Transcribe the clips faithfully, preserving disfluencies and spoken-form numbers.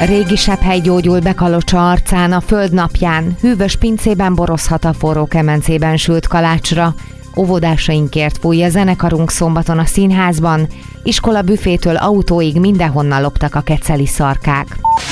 Régi sepphely gyógyul be Kalocsa arcán a földnapján, hűvös pincében borozhat a forró kemencében sült kalácsra. Óvodásainkért fúj a zenekarunk szombaton a színházban, iskola büfétől autóig mindenhonnan loptak a keceli szarkák.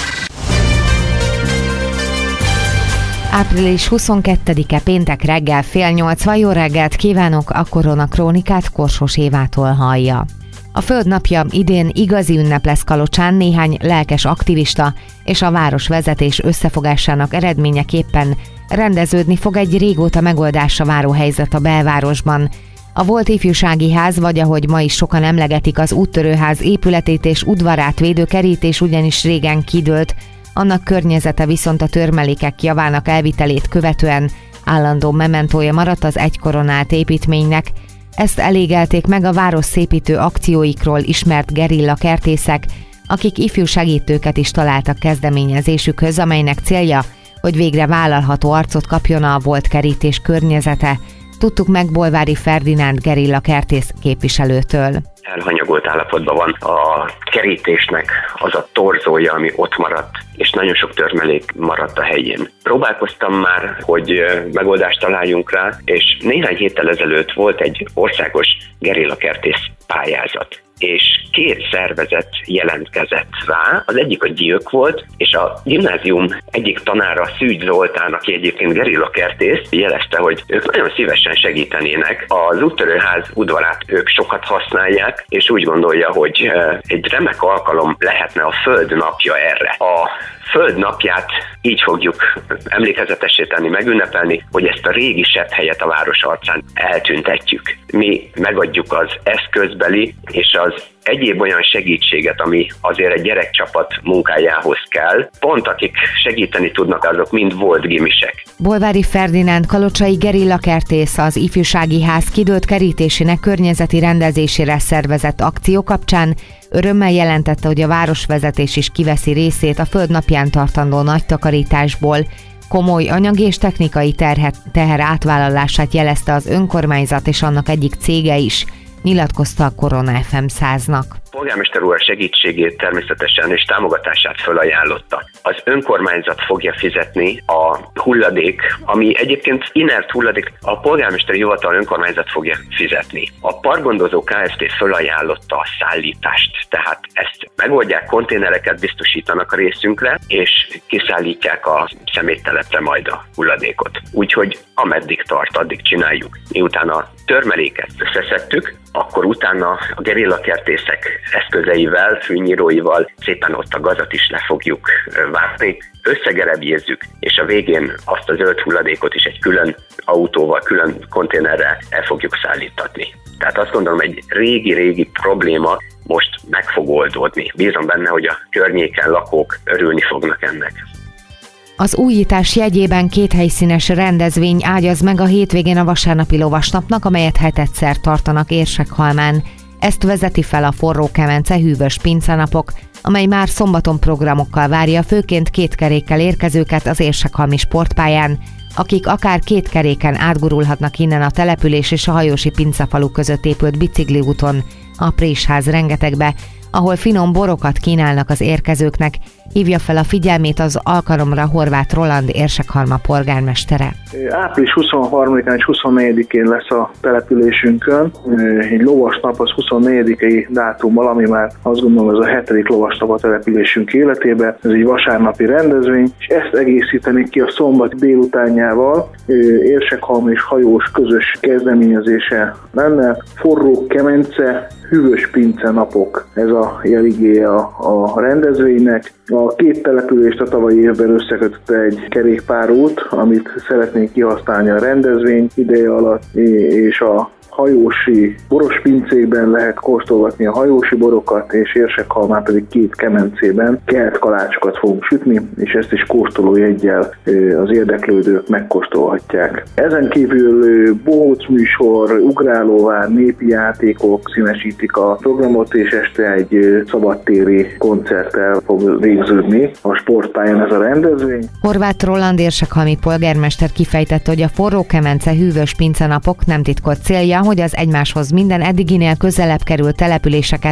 április huszonkettedike péntek reggel fél nyolc, jó reggelt kívánok, a Korona Krónikát Korsos Évától hallja. A Földnapja idén igazi ünnep lesz Kalocsán, néhány lelkes aktivista és a városvezetés összefogásának eredményeképpen rendeződni fog egy régóta megoldásra váró helyzet a belvárosban. A volt ifjúsági ház, vagy ahogy ma is sokan emlegetik, az úttörőház épületét és udvarát védő kerítés ugyanis régen kidőlt, annak környezete viszont a törmelékek javának elvitelét követően állandó mementója maradt az egykor állt építménynek. Ezt elégelték meg a város szépítő akcióikról ismert gerilla kertészek, akik ifjú segítőket is találtak kezdeményezésükhöz, amelynek célja, hogy végre vállalható arcot kapjon a volt kerítés környezete. Tudtuk meg Bolvári Ferdinánd gerilla kertész képviselőtől. Elhanyagolt állapotban van a kerítésnek az a torzója, ami ott maradt, és nagyon sok törmelék maradt a helyén. Próbálkoztam már, hogy megoldást találjunk rá, és néhány héttel ezelőtt volt egy országos gerillakertész pályázat, és két szervezet jelentkezett rá, az egyik a Gyilk volt, és a gimnázium egyik tanára, Szűcs Zoltán, aki egyébként gerillakertész, jelezte, hogy ők nagyon szívesen segítenének. Az úttörőház udvarát ők sokat használják, és úgy gondolja, hogy egy remek alkalom lehetne a Földnapja erre. A Földnapját így fogjuk emlékezetessé tenni, megünnepelni, hogy ezt a régi sepphelyet a város arcán eltüntetjük. Mi megadjuk az eszközbeli és az egyéb olyan segítséget, ami azért egy gyerekcsapat munkájához kell. Pont akik segíteni tudnak, azok mind volt gimisek. Bolvári Ferdinánd kalocsai gerillakertész az ifjúsági ház kidőlt kerítésének környezeti rendezésére szervezett akció kapcsán örömmel jelentette, hogy a városvezetés is kiveszi részét a Földnapján tartandó nagy takarításból. Komoly anyagi és technikai terhet, teher átvállalását jelezte az önkormányzat és annak egyik cége is, nyilatkozta a Korona ef em száznak. Polgármester úr segítségét természetesen és támogatását felajánlotta. Az önkormányzat fogja fizetni a hulladék, ami egyébként inert hulladék, a polgármesteri hivatal önkormányzat fogja fizetni. A parkgondozó Kft. Felajánlotta a szállítást, tehát ezt megoldják, konténereket biztosítanak a részünkre, és kiszállítják a szeméttelepre majd a hulladékot. Úgyhogy ameddig tart, addig csináljuk. Miután a törmeléket összeszedtük, akkor utána a gerillakertészek eszközeivel, fűnyíróival szépen ott a gazat is le fogjuk vágni, összegerebjézzük, és a végén azt a zöld hulladékot is egy külön autóval, külön konténerrel el fogjuk szállítatni. Tehát azt gondolom, egy régi-régi probléma most meg fog oldódni. Bízom benne, hogy a környéken lakók örülni fognak ennek. Az újítás jegyében két helyszínes rendezvény ágyaz meg a hétvégén a vasárnapi lovasnapnak, amelyet hetedszer tartanak Érsekhalmán. Ezt vezeti fel a Forró Kemence hűvös pincenapok, amely már szombaton programokkal várja főként két kerékkel érkezőket az érsekhalmi sportpályán, akik akár két keréken átgurulhatnak innen a település és a hajósi pincefalu között épült bicikliúton, a Présház rengetegbe, ahol finom borokat kínálnak az érkezőknek, hívja fel a figyelmét az alkalomra Horváth Roland Érsekhalma polgármestere. április huszonharmadikán és huszonnegyedikén lesz a településünkön egy lovasnap, az huszonnegyedikei dátummal, ami már azt gondolom ez a hetedik lovasnap a településünk életében. Ez egy vasárnapi rendezvény, és ezt egészíteni ki a szombat délutánjával. Érsekhalmi és hajós közös kezdeményezése lenne. Forró Kemence hűvös pince napok, ez a jeligéje a, a rendezvénynek. A két települést a tavalyi évben összekötötte egy kerékpárút, amit szeretnénk kihasználni a rendezvény ideje alatt, és a hajósi boros pincékben lehet kóstolgatni a hajósi borokat, és Érsekhalmán pedig két kemencében kelt kalácsokat fogunk sütni, és ezt is kóstolójeggyel az érdeklődők megkóstolhatják. Ezen kívül bohóc műsor, ugrálóvár, népi játékok színesítik a programot, és este egy szabadtéri koncerttel fog végződni a sportpályán ez a rendezvény. Horváth Roland érsekhalmi polgármester kifejtette, hogy a Forró Kemence hűvös pincenapok nem titkolt célja, hogy az egymáshoz minden eddiginél közelebb került településeket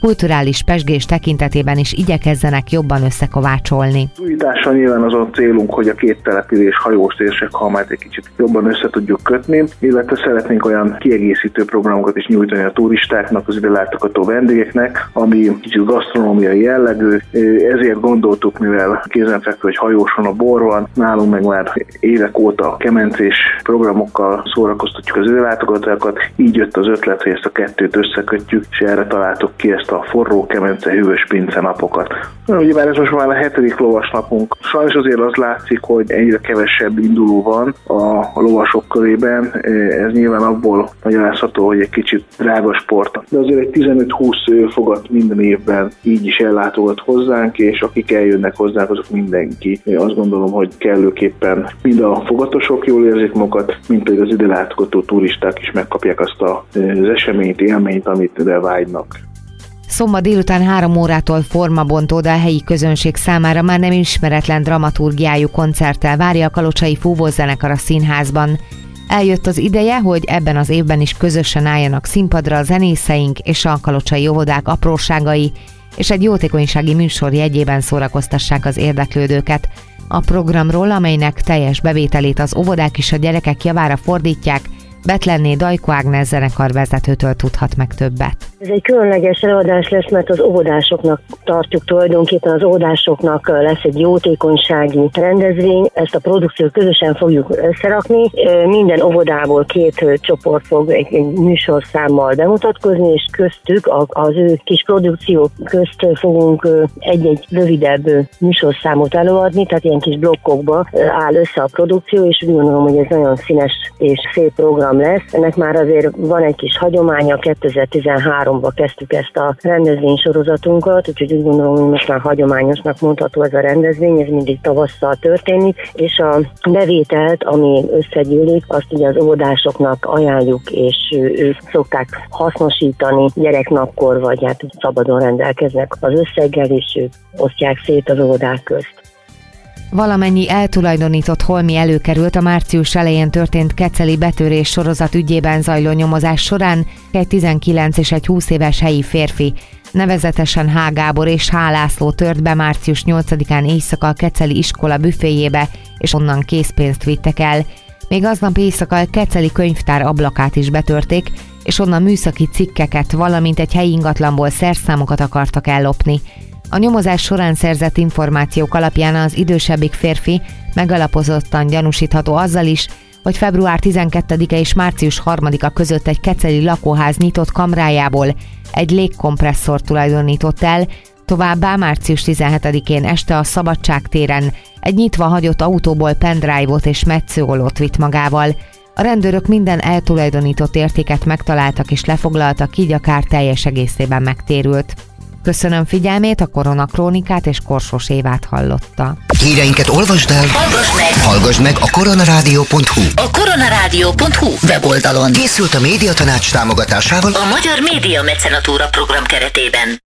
kulturális pezsgés tekintetében is igyekezzenek jobban összekovácsolni. Újítással nyilván az a célunk, hogy a két település hajós térséghalmát egy kicsit jobban össze tudjuk kötni, illetve szeretnénk olyan kiegészítő programokat is nyújtani a turistáknak, az ide látogató vendégeknek, ami kicsit gasztronómiai jellegű. Ezért gondoltuk, mivel kézenfekvő, hogy hajóson a bor van, nálunk meg már évek óta kemencés programokkal szórakoztatjuk az ide látogatókat, így jött az ötlet, hogy ezt a kettőt összekötjük, és erre találtuk ki ezt a forró kemence hűvös pince napokat. Ugye már ez most már a hetedik lovas napunk. Sajnos azért az látszik, hogy egyre kevesebb induló van a lovasok körében. Ez nyilván abból magyarázható, hogy egy kicsit drága sport. De azért egy tizenöt-húsz fogat minden évben így is ellátogat hozzánk, és akik eljönnek hozzánk, azok mindenki. Én azt gondolom, hogy kellőképpen mind a fogatosok jól érzik magukat, mint pedig az ide látogató turisták is megkapják azt az eseményt, élményt, amit ide vágynak. Szombat délután három órától formabontó, de a helyi közönség számára már nem ismeretlen dramaturgiájú koncerttel várja a kalocsai fúvózenekar a színházban. Eljött az ideje, hogy ebben az évben is közösen álljanak színpadra a zenészeink és a kalocsai óvodák apróságai, és egy jótékonysági műsor jegyében szórakoztassák az érdeklődőket. A programról, amelynek teljes bevételét az óvodák és a gyerekek javára fordítják, Betlenné Dajko Ágnes zenekarvezetőtől tudhat meg többet. Ez egy különleges előadás lesz, mert az óvodásoknak tartjuk tulajdonképpen, az óvodásoknak lesz egy jótékonysági rendezvény, ezt a produkciót közösen fogjuk összerakni. Minden óvodából két csoport fog egy, egy műsorszámmal bemutatkozni, és köztük az ő kis produkció közt fogunk egy-egy rövidebb műsorszámot előadni, tehát ilyen kis blokkokba áll össze a produkció, és úgy gondolom, hogy ez nagyon színes és szép program lesz. Ennek már azért van egy kis hagyománya, kétezer-tizenháromban kezdtük ezt a rendezvénysorozatunkat, úgyhogy úgy gondolom, hogy most már hagyományosnak mondható ez a rendezvény, ez mindig tavasszal történik, és a bevételt, ami összegyűlik, azt ugye az óvodásoknak ajánljuk, és ők szokták hasznosítani gyereknapkor, vagy hát szabadon rendelkeznek az összeggel, és ők osztják szét az óvodák közt. Valamennyi eltulajdonított holmi előkerült a március elején történt keceli betörés sorozat ügyében zajló nyomozás során. Egy tizenkilenc és egy húsz éves helyi férfi, nevezetesen H. Gábor és H. László tört be március nyolcadikán éjszaka a keceli iskola büféjébe, és onnan készpénzt vittek el. Még aznap éjszaka a keceli könyvtár ablakát is betörték, és onnan műszaki cikkeket, valamint egy helyi ingatlanból szerszámokat akartak ellopni. A nyomozás során szerzett információk alapján az idősebbik férfi megalapozottan gyanúsítható azzal is, hogy február tizenkettedike és március harmadika között egy keceli lakóház nyitott kamrájából egy légkompresszort tulajdonított el, továbbá március tizenhetedikén este a Szabadság téren egy nyitva hagyott autóból pendrive-ot és metszőollót vitt magával. A rendőrök minden eltulajdonított értéket megtaláltak és lefoglaltak, így a kár teljes egészében megtérült. Köszönöm figyelmét, a Koronakrónikát és Korsós Évát hallotta. Híreinket olvasd el, hallgass meg, hallgass meg a koronarádió pont hu. A koronarádió pont hu weboldalon. Készült a Médiatanács támogatásával a Magyar Média Mecenatúra program keretében.